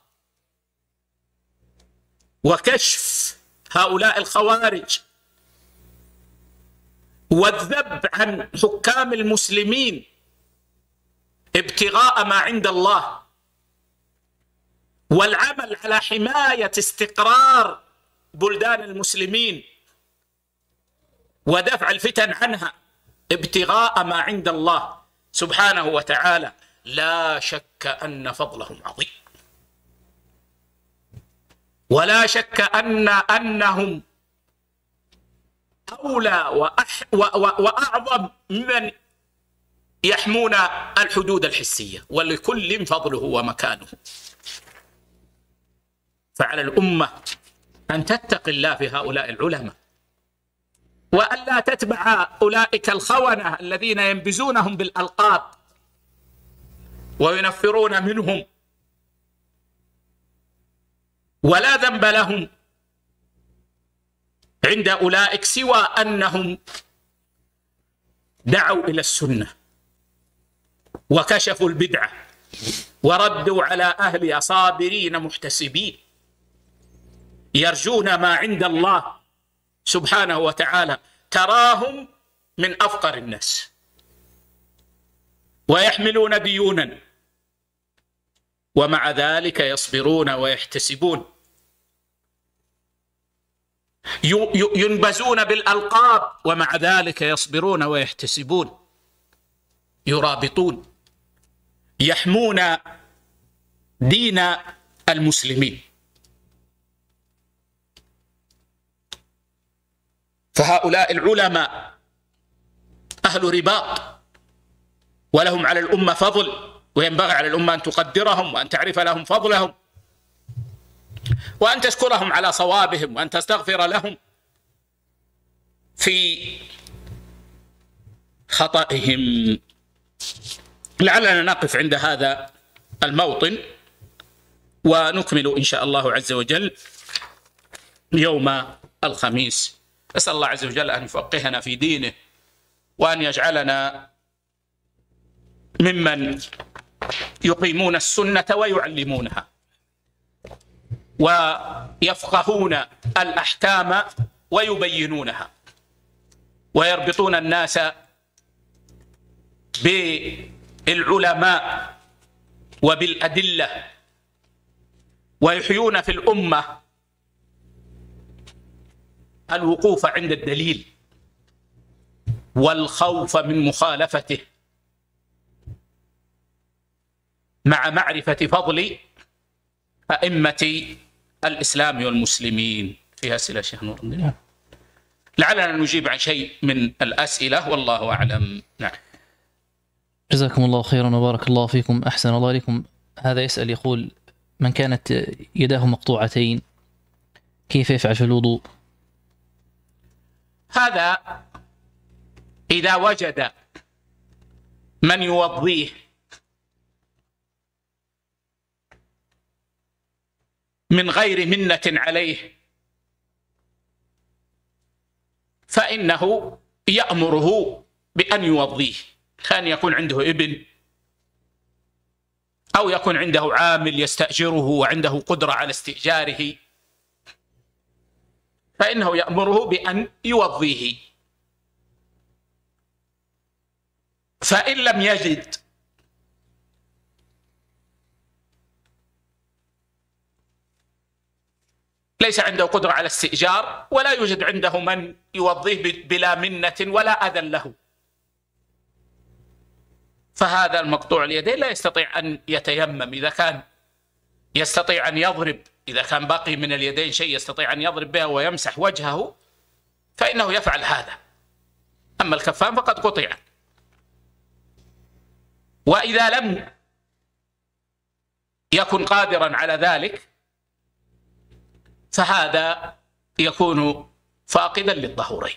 وكشف هؤلاء الخوارج والذب عن حكام المسلمين ابتغاء ما عند الله، والعمل على حماية استقرار بلدان المسلمين ودفع الفتن عنها ابتغاء ما عند الله سبحانه وتعالى. لا شك أن فضلهم عظيم، ولا شك أن أنهم أولى وأح وأعظم من يحمون الحدود الحسية، ولكل فضله ومكانه. فعلى الأمة أن تتقي الله في هؤلاء العلماء، وأن لا تتبع أولئك الخونة الذين ينبزونهم بالألقاب وينفرون منهم ولا ذنب لهم عند أولئك سوى أنهم دعوا إلى السنة وكشفوا البدعة وردوا على أهلها صابرين محتسبين يرجون ما عند الله سبحانه وتعالى. تراهم من أفقر الناس ويحملون ديونا، ومع ذلك يصبرون ويحتسبون، ينبزون بالألقاب ومع ذلك يصبرون ويحتسبون، يرابطون، يحمون دين المسلمين. فهؤلاء العلماء أهل رباط، ولهم على الأمة فضل، وينبغي على الأمة أن تقدرهم وأن تعرف لهم فضلهم وأن تشكرهم على صوابهم وأن تستغفر لهم في خطئهم. لعلنا نقف عند هذا الموطن ونكمل إن شاء الله عز وجل يوم الخميس. أسأل الله عز وجل أن يفقهنا في دينه وأن يجعلنا ممن يقيمون السنة ويعلمونها ويفقهون الأحكام ويبينونها ويربطون الناس بالعلماء وبالأدلة، ويحيون في الأمة الوقوف عند الدليل والخوف من مخالفته مع معرفة فضل أئمة الإسلام والمسلمين. في أسئلة شيخ نور الله؟ لعلنا نجيب عن شيء من الأسئلة والله أعلم. نعم. جزاكم الله خيرا وبارك الله فيكم، أحسن الله إليكم. هذا يسأل يقول: من كانت يداه مقطوعتين كيف يفعل في الوضوء؟ هذا إذا وجد من يوضيه من غير منة عليه فإنه يأمره بأن يوضيه، كان يكون عنده ابن أو يكون عنده عامل يستأجره وعنده قدرة على استئجاره، فإنه يأمره بأن يوضيه. فإن لم يجد ليس عنده قدرة على استئجار ولا يوجد عنده من يوضيه بلا منة ولا أذن له، فهذا المقطوع اليدين لا يستطيع أن يتيمم. إذا كان يستطيع أن يضرب، إذا كان باقي من اليدين شيء يستطيع أن يضرب بها ويمسح وجهه فإنه يفعل هذا. أما الكفان فقد قطع. وإذا لم يكن قادرا على ذلك فهذا يكون فاقدا للطهورين.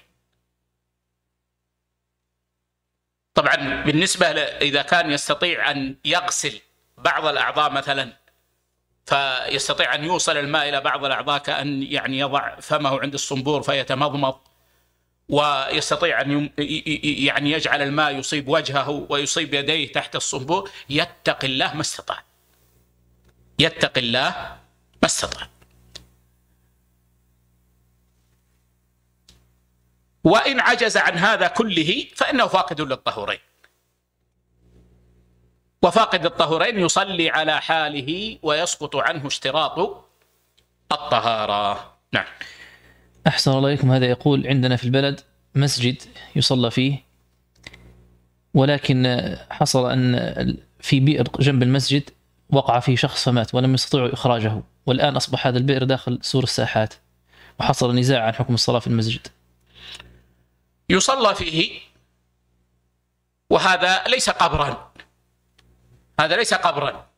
طبعا بالنسبة إذا كان يستطيع أن يغسل بعض الأعضاء مثلا، فيستطيع أن يوصل الماء إلى بعض الأعضاء، كأن يعني يضع فمه عند الصنبور فيتمضمض، ويستطيع أن يعني يجعل الماء يصيب وجهه ويصيب يديه تحت الصنبور، يتقي الله ما استطاع، يتقي الله ما استطاع. وإن عجز عن هذا كله فإنه فاقد للطهورين، وفاقد الطهورين يصلي على حاله ويسقط عنه اشتراط الطهارة. نعم. أحسن الله إليكم. هذا يقول: عندنا في البلد مسجد يصلى فيه، ولكن حصل أن في بئر جنب المسجد وقع فيه شخص فمات ولم يستطيعوا إخراجه، والآن أصبح هذا البئر داخل سور الساحات، وحصل نزاع عن حكم الصلاة في المسجد. يصلى فيه، وهذا ليس قبرا، هذا ليس قبرا،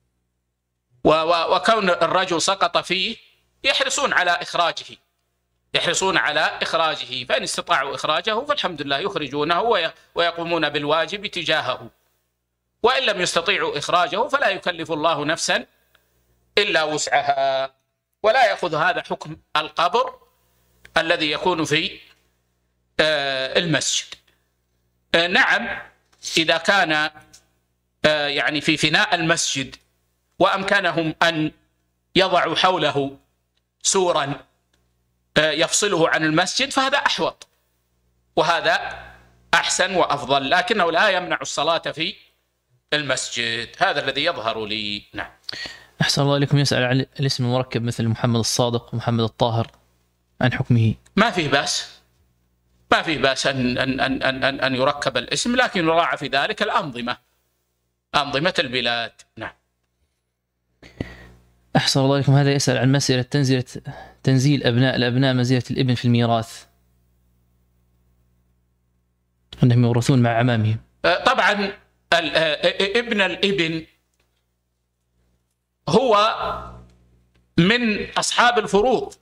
وكون الرجل سقط فيه يحرصون على إخراجه، يحرصون على إخراجه، فإن استطاعوا إخراجه فالحمد لله يخرجونه ويقومون بالواجب تجاهه، وإن لم يستطيعوا إخراجه فلا يكلف الله نفسا إلا وسعها، ولا يأخذ هذا حكم القبر الذي يكون في المسجد. نعم، إذا كان يعني في فناء المسجد وأمكنهم أن يضعوا حوله سورا يفصله عن المسجد فهذا أحوط وهذا أحسن وأفضل، لكنه لا يمنع الصلاة في المسجد. هذا الذي يظهر لي. نعم. أحسن الله إليكم. يسأل عن الاسم المركب مثل محمد الصادق ومحمد الطاهر، عن حكمه. ما فيه بأس، ما فيه بأس أن, أن, أن, أن, أن يركب الاسم، لكن يراعى في ذلك الأنظمة، أنظمة البلاد. نعم. أحسن الله إليكم. هذا يسأل عن مسألة تنزيل تنزيل أبناء الأبناء منزلة الابن في الميراث، أنهم يورثون مع عمامهم. طبعا ابن الابن هو من أصحاب الفروض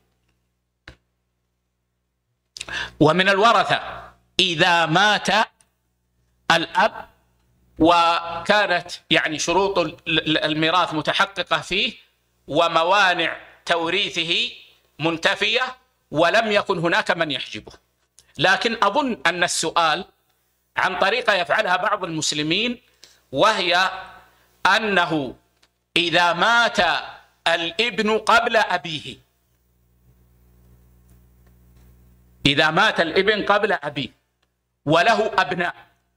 ومن الورثة إذا مات الأب وكانت يعني شروط الميراث متحققة فيه وموانع توريثه منتفية ولم يكن هناك من يحجبه. لكن أظن أن السؤال عن طريقة يفعلها بعض المسلمين، وهي أنه إذا مات الابن قبل أبيه، إذا مات الابن قبل أبيه وله أبناء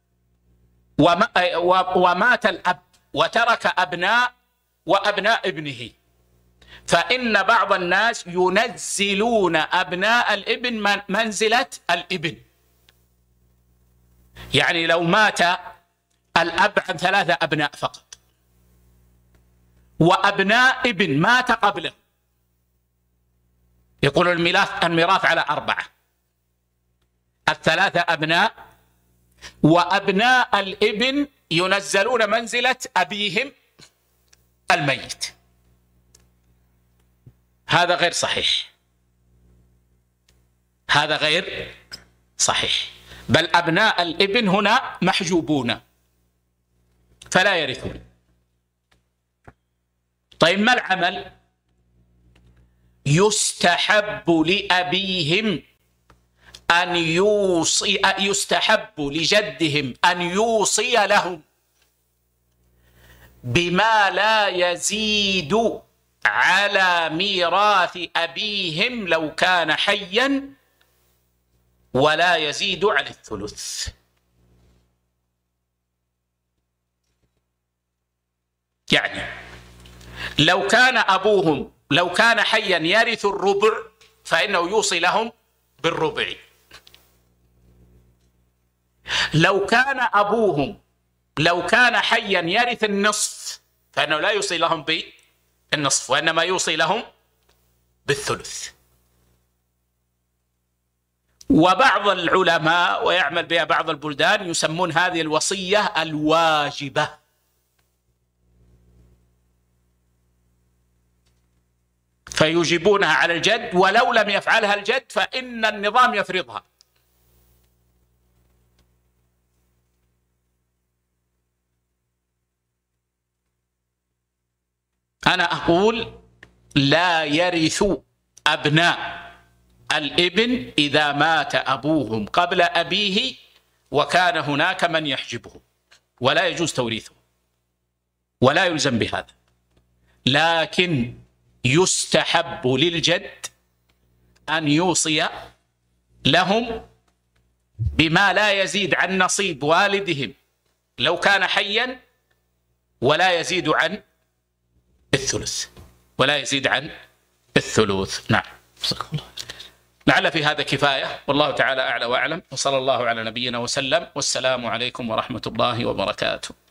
ومات الأب وترك أبناء وأبناء ابنه، فإن بعض الناس ينزلون أبناء الابن منزلة الابن. يعني لو مات الأب عن ثلاثة أبناء فقط وأبناء ابن مات قبله، يقول الميراث الميراث على أربعة: الثلاثة أبناء وأبناء الابن ينزلون منزلة أبيهم الميت. هذا غير صحيح، هذا غير صحيح، بل أبناء الابن هنا محجوبون فلا يرثون. طيب ما العمل؟ يستحب لأبيهم أن يوصي يستحب لجدهم أن يوصي لهم بما لا يزيد على ميراث أبيهم لو كان حيا ولا يزيد عن الثلث. يعني لو كان أبوهم لو كان حيا يرث الربع فإنه يوصي لهم بالربع. لو كان أبوهم لو كان حيا يرث النصف فإنه لا يوصي لهم بالنصف وإنما يوصي لهم بالثلث. وبعض العلماء ويعمل بها بعض البلدان يسمون هذه الوصية الواجبة، فيوجبونها على الجد ولو لم يفعلها الجد فإن النظام يفرضها. أنا أقول لا يرث أبناء الابن إذا مات أبوهم قبل أبيه وكان هناك من يحجبه، ولا يجوز توريثه ولا يلزم بهذا، لكن يستحب للجد أن يوصي لهم بما لا يزيد عن نصيب والدهم لو كان حيا ولا يزيد عن الثلث ولا يزيد عن الثلث. نعم. لعل في هذا كفاية، والله تعالى أعلى وأعلم، وصلى الله على نبينا وسلم، والسلام عليكم ورحمة الله وبركاته.